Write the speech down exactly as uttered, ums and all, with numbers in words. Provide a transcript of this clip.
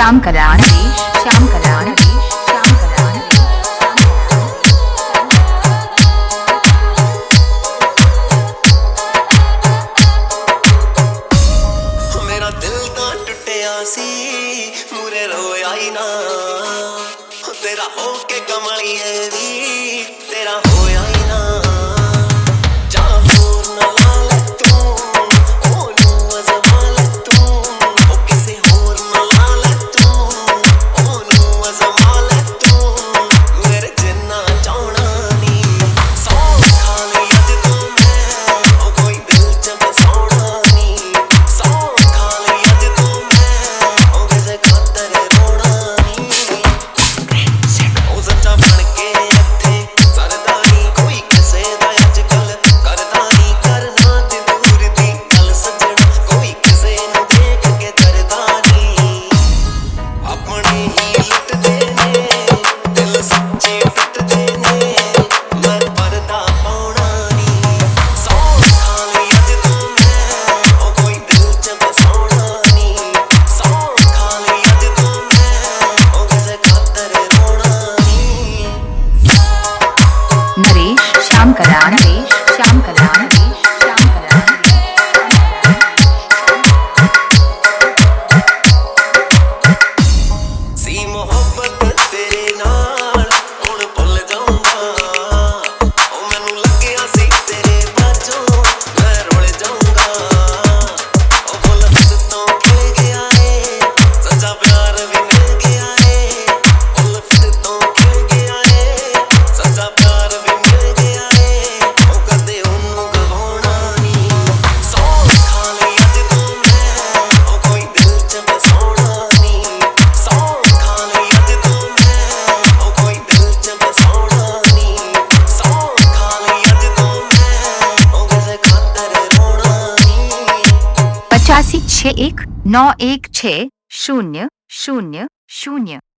श्याम कल्याण श्याम कल्याण श्याम कल्याण। मेरा दिल तो टुटिया सी मुरे रोया ही ना, तेरा होके कमली है वी तेरा होया ही ना। श्याम कल्याण श्याम कल्याण श्याम कल्याण। सी मोहब्बत तेरे नाल हुण भुल जाऊंगा, ओ मैनू लग्गिया सी तेरे बाजों मैं रुल जाऊंगा। ओ फुल हद तो खिल गया है, सच्चा प्यार भी मिल गया है। फुल हद तो खिल गया है, सच्चा प्यार भी मिल गया है। पचासी छः एक नौ एक छः शून्य शून्य शून्य।